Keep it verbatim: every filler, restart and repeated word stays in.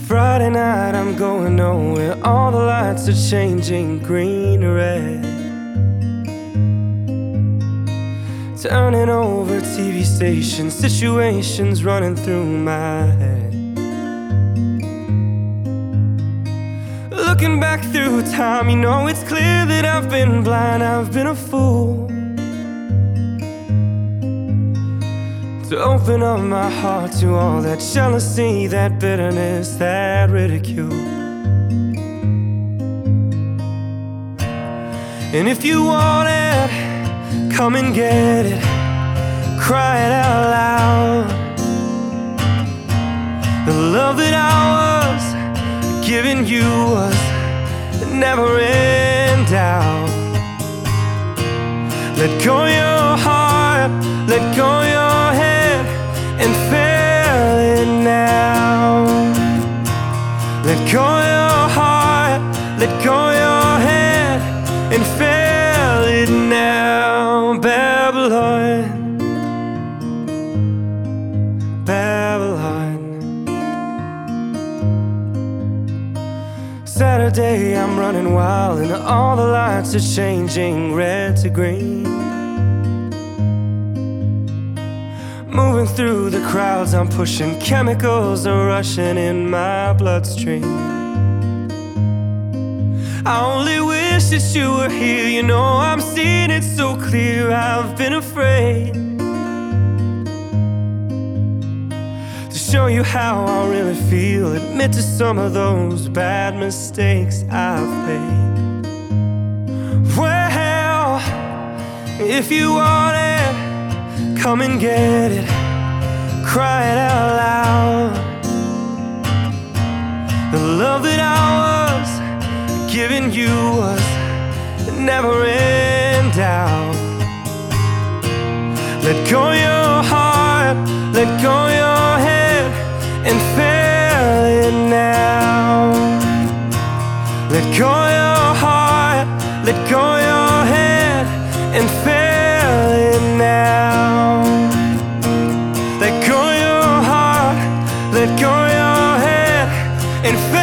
Friday night, I'm going nowhere. All the lights are changing green to red. Turning over T V stations, situations running through my head. Looking back through time, you know it's clear that I've been blind, I've been a fool to open up my heart to all that jealousy, that bitterness, that ridicule. And if you want it, come and get it, cry it out loud. The love that I was giving you was never in doubt. Let go your heart, let go your head, and feel it now. Let go your heart, let go your head, and feel it now. Babylon, Babylon. Saturday, I'm running wild, and all the lights are changing red to green. Moving through the crowds, I'm pushing, chemicals are rushing in my bloodstream. I only wish that you were here, you know I'm seeing it so clear. I've been afraid to show you how I really feel, admit to some of those bad mistakes I've made. Well, if you want it, come and get it, cry it out loud. The love that I was giving you was never in doubt. Let go your heart, let go your head, and feel it now. Let go your heart, let go your head, and feel it now. Let go your heart, let go your head, and feel